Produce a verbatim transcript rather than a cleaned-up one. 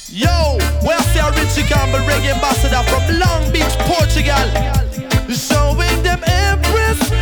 Yo, where's the Richie Campbell reggae ambassador from Long Beach, Portugal? Showing them Empress